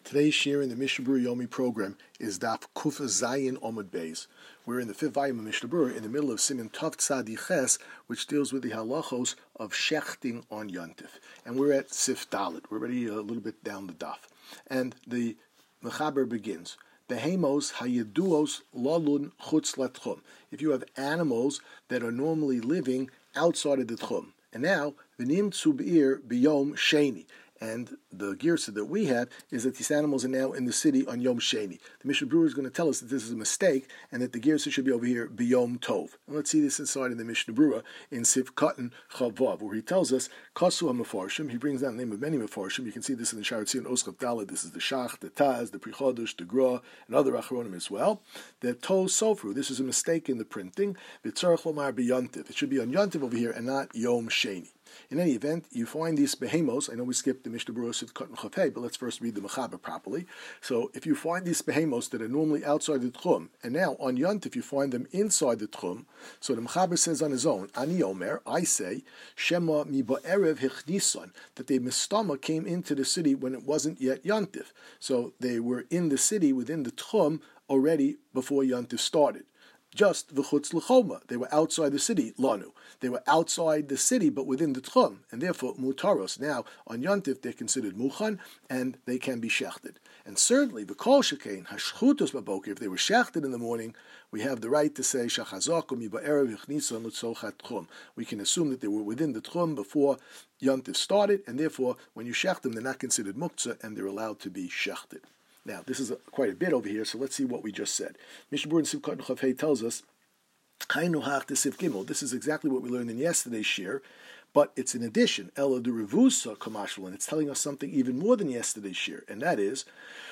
Today's share in the Mishnah Berurah Yomi program is Daf Kuf Zayin Omud Beis. We're in the fifth volume of Mishnah Berurah in the middle of Siman Tov Tzadi Ches, which deals with the halachos of shechting on Yontif. And we're at Sif Dalit. We're already a little bit down the daf. And the Mechaber begins. Behemos hayeduos lalun chutz latchum. If you have animals that are normally living outside of the tchum. And now, v'nim tzub'ir b'yom sheni. And the girsa that we have is that these animals are now in the city on Yom Sheni. The Mishnah Berurah is going to tell us that this is a mistake and that the girsa should be over here B'Yom Tov. And let's see this inside in the Mishnah Berurah in Sif Katan Chavav, where he tells us Kasu HaMefarshim. He brings down the name of many Mefarshim. You can see this in the Sha'ar Tzion Oschav Dalet. This is the Shach, the Taz, the Pri Chodesh, the Gra, and other Achronim as well. The Tov Sofru. This is a mistake in the printing. V'tzarech lomar b'Yontiv. It should be on Yontiv over here and not Yom Sheni. In any event, you find these behemos. I know we skipped the Mishnah Berurah Sif Katan Chafei, but let's first read the Mechaber properly. So, if you find these behemos that are normally outside the Tchum, and now on Yontif you find them inside the Tchum, so the Mechaber says on his own, Ani Omer, I say, Shema mi ba'erev hichnisan, that the Mistama came into the city when it wasn't yet Yontif. So, they were in the city within the Tchum already before Yontif started. Just v'chutz l'choma. They were outside the city, lanu. They were outside the city, but within the tchum, and therefore mutaros. Now, on Yontif, they're considered muchan, and they can be shechted. And certainly, v'kol shekein, hashchutos baboker, if they were shechted in the morning, we have the right to say, shachazakum yiba'erev yichnisan l'tzochat tchum. We can assume that they were within the tchum before Yontif started, and therefore, when you shecht them, they're not considered muktzah, and they're allowed to be shechted. Now, this is quite a bit over here, so let's see what we just said. Mishnah Berurah in Sif Katan Chafei tells us, Chainu hach de Sif Gimel. This is exactly what we learned in yesterday's shir, but it's in addition, Ela de Revusa Kamashval, and it's telling us something even more than yesterday's shir, and that is,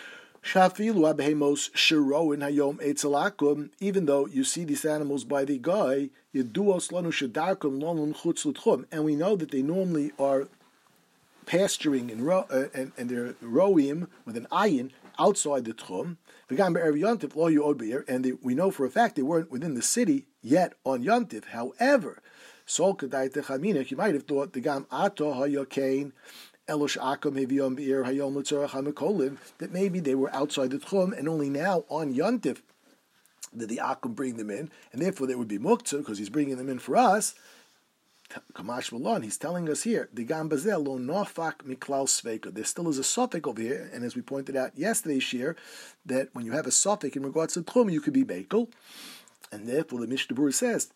Shafilu abehemos shiroin hayom eitzalakum. Even though you see these animals by the guy, yeduos lanu shedarkum lonun chutz l'tchum, and we know that they normally are pasturing and they're roim with an ayin outside the tchum, and we know for a fact they weren't within the city yet on Yontif. However, you might have thought the gam ato hayokain that maybe they were outside the tchum and only now on Yontif did the akum bring them in, and therefore they would be muktzah because he's bringing them in for us. Kamash Malon, he's telling us here, the Gambazel lo nofak miklal sveika. There still is a suffix over here, and as we pointed out yesterday's shir, that when you have a suffix in regards to tchum, you could be bekel, and therefore the Mishnah Berurah says,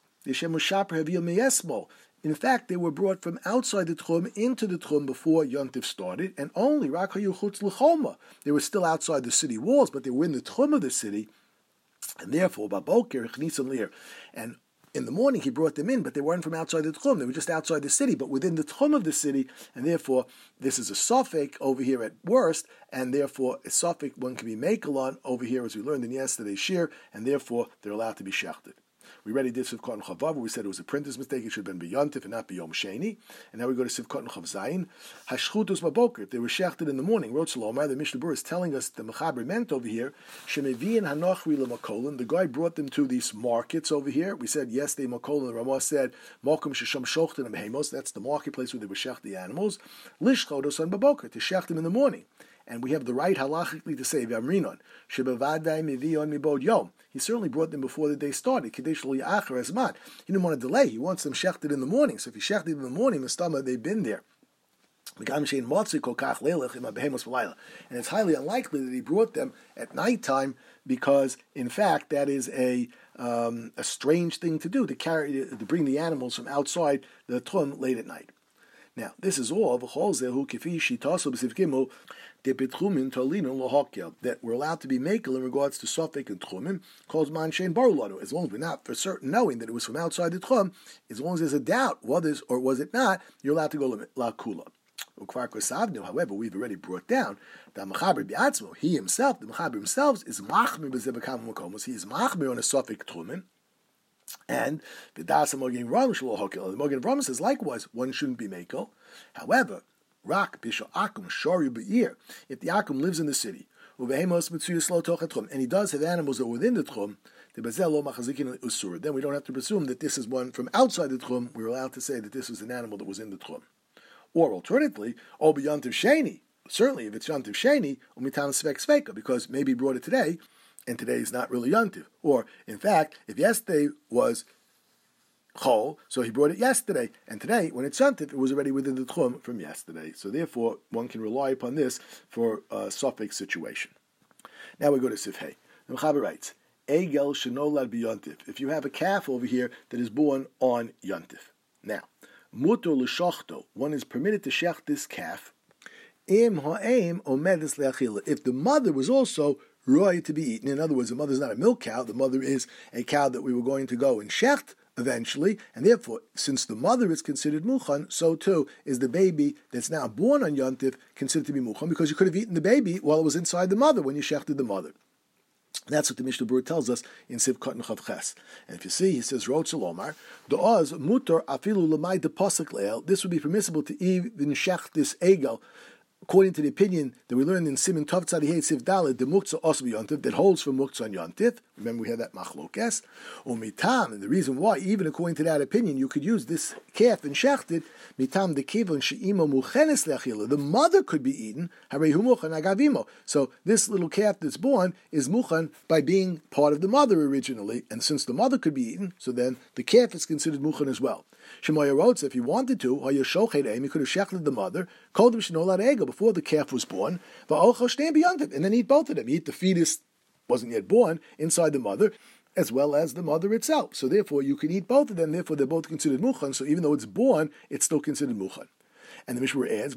in fact, they were brought from outside the tchum into the tchum before Yontif started, and only rakayu chutz l'choma. They were still outside the city walls, but they were in the tchum of the city, and therefore baboker chnisan lir, and in the morning, he brought them in, but they weren't from outside the tchum. They were just outside the city, but within the tchum of the city, and therefore, this is a suffix over here at worst, and therefore, a suffix one can be makelon over here, as we learned in yesterday's shir, and therefore, they're allowed to be shechted. We already did Sif Katan Chavav, where we said it was a printer's mistake. It should have been B'Yontif and not B'Yom Sheni. And now we go to Sif Katan Chav Zayin. Hashchutus Baboker. If they were shechted in the morning, wrote Salomar, the Mishnah Berurah is telling us the Mechaber meant over here, Shemevian Hanochri L'Makolin. The guy brought them to these markets over here. We said, yes, they Makolin. The Ramah said, Mokum Shesham Shochten and Behemos. That's the marketplace where they were shecht the animals. Lishchodos on Baboker, to shecht them in the morning. And we have the right halachically to say V'amrinon Shebavadai Mivion Mibod Yom. He certainly brought them before the day started. Kadesh Lo Ya'achar Azman. He didn't want to delay. He wants them shechted in the morning. So if he shechted in the morning, Mistama, they've been there. And it's highly unlikely that he brought them at nighttime because, in fact, that is a strange thing to do to bring the animals from outside the tchum late at night. Now, this is all that we're allowed to be makel in regards to Sofek and Tchumim, calls man shein bar lanu. As long as we're not for certain knowing that it was from outside the Tchum, as long as there's a doubt, was or was it not, you're allowed to go la kula. However, we've already brought down that Mechaber B'atzmo, he himself, the Mechaber himself, is machmir b'zeh b'kam makomos. He is machmir on a Sofek Tchumim. And the Das Mogen Ram Shlo Hokel. The Mogen Ram says likewise one shouldn't be makel. However, Rak Bisho Akum Shori Be'ir, if the Akum lives in the city, and he does have animals that are within the Tchum, then we don't have to presume that this is one from outside the Tchum. We're allowed to say that this is an animal that was in the Tchum. Or alternatively, Yontif Sheni, certainly if it's Yontif Sheni, umitam svek sveka, because maybe he brought it today, and today is not really Yontif. Or, in fact, if yesterday was Chol, so he brought it yesterday, and today, when it's Yontif, it was already within the Tchum from yesterday. So therefore, one can rely upon this for a Sophic situation. Now we go to Sifhei. The Mechaber writes, Egel shenolad b'Yontif. If you have a calf over here that is born on Yontif. Now, mutor l'shachto, one is permitted to shecht this calf, im ha'em omedes le'achila. If the mother was also roy to be eaten, in other words, the mother is not a milk cow, the mother is a cow that we were going to go and shecht eventually, and therefore, since the mother is considered muchan, so too is the baby that's now born on Yontif considered to be muchan, because you could have eaten the baby while it was inside the mother when you shechted the mother. That's what the Mishnah Berurah tells us in Sivkot and Chav Ches. And if you see, he says, Rotz Lomar, Do'az mutar afilu l'may de pasuk le'el. This would be permissible to even shech this egel, according to the opinion that we learned in Siman Tov Tzadi Hey Siv Daled, the Muktzah Osv Yontif, that holds for Muktzah on Yontif. Remember, we had that machlokes. Mitam, and the reason why, even according to that opinion, you could use this calf and shechted, mitam de kivon she'imo muchenes le'achila. The mother could be eaten, harei hu muchan agavimo. So this little calf that's born is muchan by being part of the mother originally, and since the mother could be eaten, so then the calf is considered muchan as well. Shemaya wrote, if he wanted to, he could have shechted the mother, called him shenolad egel before the calf was born, and then eat both of them. Eat the fetus, wasn't yet born, inside the mother, as well as the mother itself. So therefore, you can eat both of them. Therefore, they're both considered muchan. So even though it's born, it's still considered muchan. And the Mishnah adds,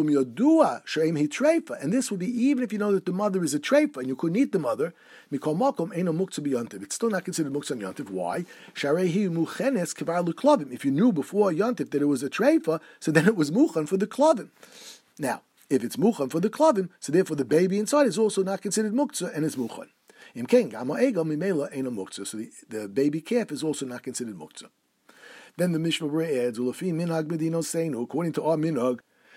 and this would be even if you know that the mother is a treifa and you couldn't eat the mother, it's still not considered muktzah yontif. Why? If you knew before yontif that it was a treifa, so then it was muchan for the klavim. Now, if it's muchan for the klavim, so therefore the baby inside is also not considered muktzah and is muchan. So the baby calf is also not considered muktzah. Then the Mishnah Berurah adds, according to our minhag,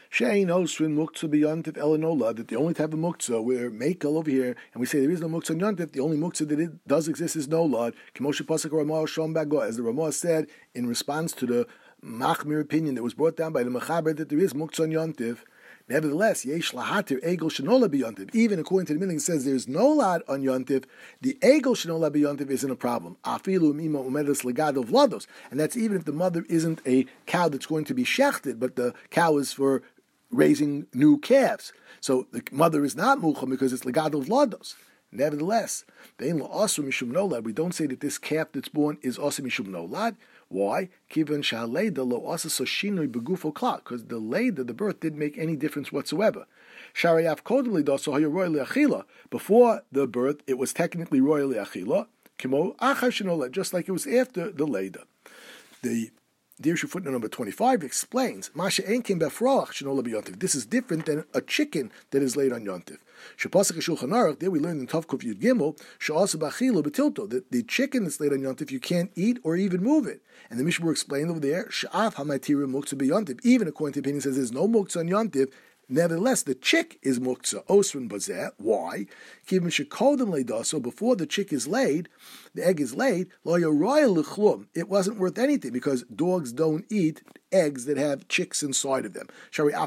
that the only type of muktzah where mekel over here, and we say there is no muktzah on yontif, the only muktzah that it does exist is nolad, as the Ramah said in response to the machmir opinion that was brought down by the Mechaber that there is muktzah on yontif. Nevertheless, yesh lahatir egel shenola b'yontif. Even according to the minhag, says there's no lad on yontif. The egel shenola b'yontif isn't a problem. Afilu mima umedas legado vlados, and that's even if the mother isn't a cow that's going to be shechted, but the cow is for raising new calves. So the mother is not mucham because it's legado vlados. Nevertheless, we don't say that this calf that's born is also mishum nolad. Why? Because the leda, the birth, didn't make any difference whatsoever. Before the birth, it was technically royally achila, just like it was after the leda. The Dirshu footnote number 25 explains, this is different than a chicken that is laid on yontif. There we learned in Tavkuf Yud Gimel that the chicken that's laid on yontif you can't eat or even move it. And the Mishnah explained over there, even according to opinion says there's no muktzah on yontif. Nevertheless, the chick is muktzah osrin bazeh. Why? So before the chick is laid, the egg is laid, it wasn't worth anything because dogs don't eat eggs that have chicks inside of them.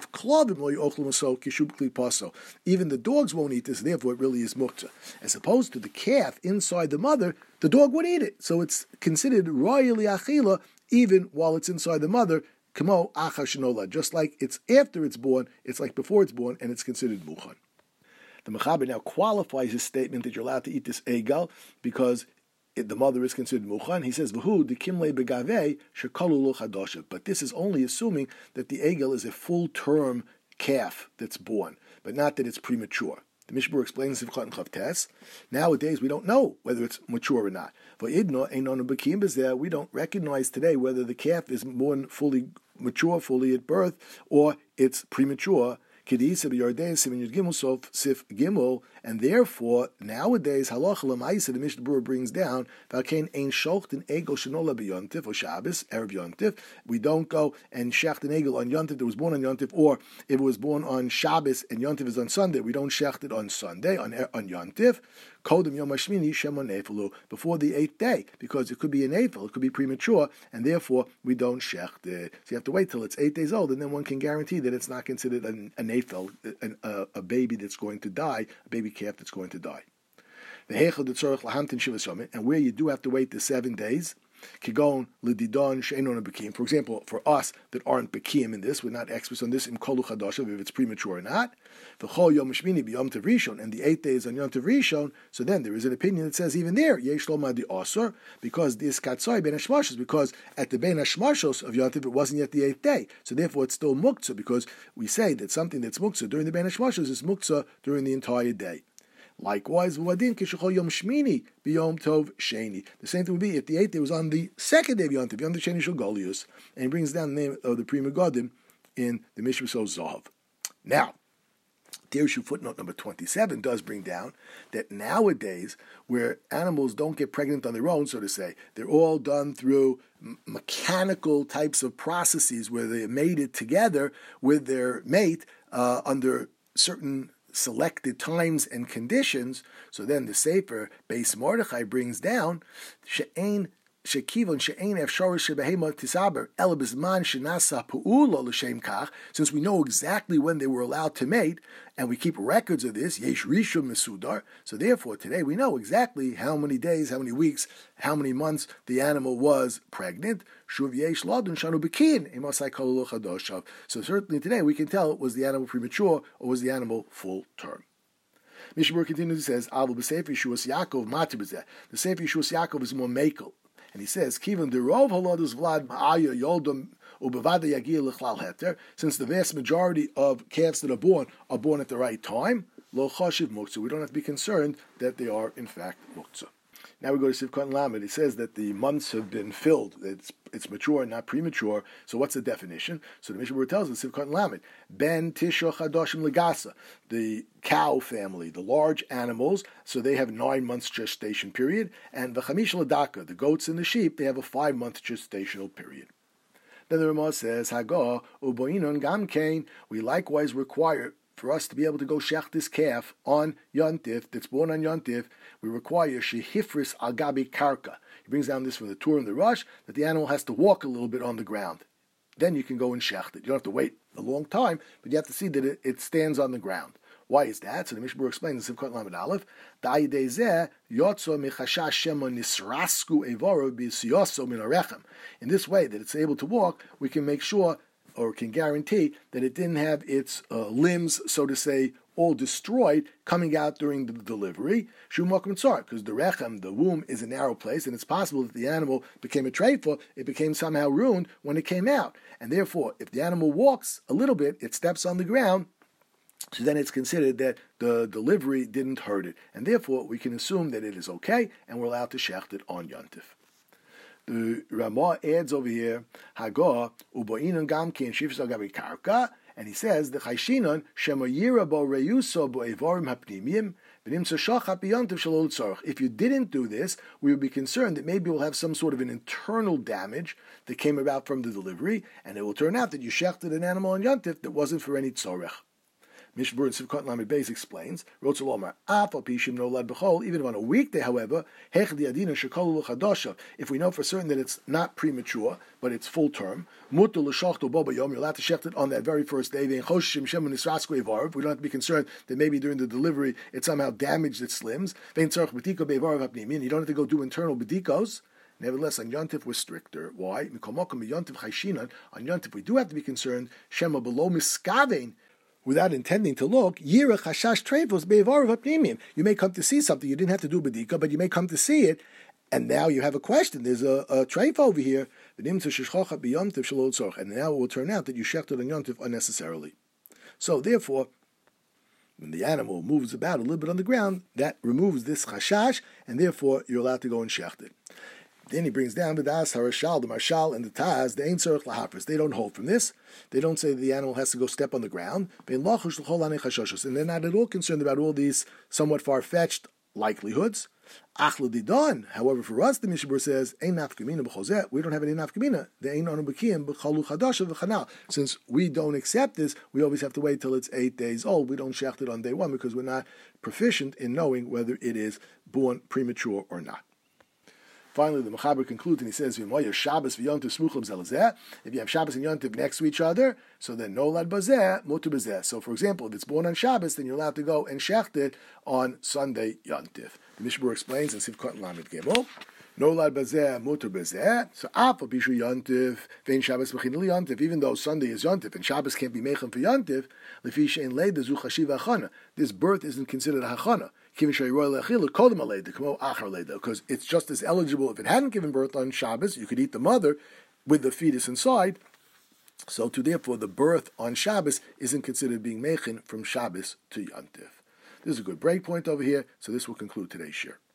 Even the dogs won't eat this, therefore it really is muktzah. As opposed to the calf inside the mother, the dog would eat it. So it's considered royally achila even while it's inside the mother. Just like it's after it's born, it's like before it's born, and it's considered muchan. The Mechaber now qualifies his statement that you're allowed to eat this egel because the mother is considered muchan. He says, "V'hu dekimle begavei shekalu lo chadosha." But this is only assuming that the egel is a full-term calf that's born, but not that it's premature. The Mishnah Berurah explains nowadays we don't know whether it's mature or not. We don't recognize today whether the calf is born fully mature, fully at birth, or it's premature. And therefore, nowadays, halacha l'maisa, the Mishnah Berurah brings down, we don't go and shecht an egel on Yontif that was born on Yontif, or if it was born on Shabbos and Yontif is on Sunday, we don't shecht it on Sunday, on Yontif, before the 8th day, because it could be an eighth, it could be premature, and therefore we don't shecht it. So you have to wait till it's 8 days old, and then one can guarantee that it's not considered an nefel, a baby that's going to die, a baby calf that's going to die. And where you do have to wait the 7 days, for example, for us that aren't bekim in this, we're not experts on this, if it's premature or not. And the 8th day is on Yom Tov Rishon, so then there is an opinion that says even there, because this katzoi ben hashmashos, because at the ben hashmashos of Yom Tov it wasn't yet the 8th day, so therefore it's still muktzah, because we say that something that's muktzah during the ben hashmashos is muktzah during the entire day. Likewise, the same thing would be if the 8th day was on the 2nd day of Yom Tov, Yom Tov Sheni Shel Golius, and he brings down the name of the Pri Megadim in the Mishmos Zahav. Now, Dirshu footnote number 27 does bring down that nowadays, where animals don't get pregnant on their own, so to say, they're all done through mechanical types of processes where they mated together with their mate under certain selected times and conditions. So then the Sefer Beis Mordechai brings down she'ein shekivon she'ein efshorish shebehema tisaber ela bizman shenasa pu'ulo l'shem kach. Since we know exactly when they were allowed to mate, and we keep records of this, yesh rishon mesudar. So therefore, today we know exactly how many days, how many weeks, how many months the animal was pregnant. Shuv yesh ladun shanu bekin imasai kolulu chadoshav. So certainly today we can tell was the animal premature or was the animal full term. Mishnah continues and says, "Aval b'sefer Yeshuas Yaakov matir b'zeh." The Sefer Yeshuas Yaakov is more makel, and he says, "Kivan derov halados vlad ma'aya yoldom ubevada yagil lechlal heter." Since the vast majority of calves that are born at the right time, lo chashiv muktzah. We don't have to be concerned that they are in fact muktzah. Now we go to Sivkot Lamed. It says that the months have been filled. It's mature, not premature. So what's the definition? So the Mishnah Berurah tells us, Sivkot Lamed, Ben Tisha Chadoshim Legasa, the cow family, the large animals, so they have 9 months gestation period, and V'chamish Ladaka, the goats and the sheep, they have a 5-month gestational period. Then the Ramah says, Hagah Uboinon Gamkein, we likewise require for us to be able to go shech this calf on Yontif, that's born on Yontif, we require shehifris al gabi karka. He brings down this from the Tur and the Rush, that the animal has to walk a little bit on the ground. Then you can go and shecht it. You don't have to wait a long time, but you have to see that it stands on the ground. Why is that? So the Mishnah Berurah explains in Sivkot Lamed Aleph, in this way, that it's able to walk, we can make sure or can guarantee that it didn't have its limbs, so to say, all destroyed coming out during the delivery. Because the rechem, the womb, is a narrow place, and it's possible that the animal became a treifah, it became somehow ruined when it came out. And therefore, if the animal walks a little bit, it steps on the ground, so then it's considered that the delivery didn't hurt it. And therefore, we can assume that it is okay, and we're allowed to shecht it on Yontif. The Ramah adds over here, Hagah, Uboinon Gamkein Shifsa Gabi Karka, and he says, the Chayshinon, Shemoyira Bo Reyuso Bo Evorim Hapnimim, V'nimsa Shachat B'Yontif Shalol Tzorach. If you didn't do this, we would be concerned that maybe we'll have some sort of an internal damage that came about from the delivery, and it will turn out that you shechted an animal on Yontif that wasn't for any tzorech. Mishnah Berurah in Sivkot Lamed Beis explains, even on a weekday, however, if we know for certain that it's not premature, but it's full term, you're allowed to shecht it on that very first day. We don't have to be concerned that maybe during the delivery it somehow damaged its limbs. You don't have to go do internal bedikos. Nevertheless, on Yontif we're stricter. Why? On Yontif we do have to be concerned, Shema below miskavein, without intending to look, you may come to see something. You didn't have to do bedika, but you may come to see it, and now you have a question. There's a treif over here, and now it will turn out that you shechted on Yontif unnecessarily. So therefore, when the animal moves about a little bit on the ground, that removes this chashash, and therefore you're allowed to go and shecht it. Then he brings down the Das Harashal, the Marshal, and the Taz, the Ein Tzorech Lahafris. They don't hold from this. They don't say that the animal has to go step on the ground. And they're not at all concerned about all these somewhat far-fetched likelihoods. However, for us, the Mishnah Berurah says, we don't have any nafkamina. Since we don't accept this, we always have to wait till it's 8 days old. We don't shecht it on day 1 because we're not proficient in knowing whether it is born premature or not. Finally, the Mechaber concludes and he says, Shabbos v'yontiv smuchim zel zeh. If you have Shabbos and Yontiv next to each other, so then nolad bazeh, mutar bazeh. So, for example, if it's born on Shabbos, then you're allowed to go and shecht it on Sunday Yontiv. The Mishmur explains in Sivkot Lamed Gimel, nolad bazeh, mutar bazeh. So, af bishu Yontiv, vein Shabbos mechin li Yontiv. Even though Sunday is Yontiv and Shabbos can't be mechin for Yontiv, lefi shein leida zu chashiv hachana. This birth isn't considered a hachana. Because it's just as eligible if it hadn't given birth on Shabbos, you could eat the mother with the fetus inside. So therefore the birth on Shabbos isn't considered being mechin from Shabbos to Yontif. This is a good break point over here, so this will conclude today's shir.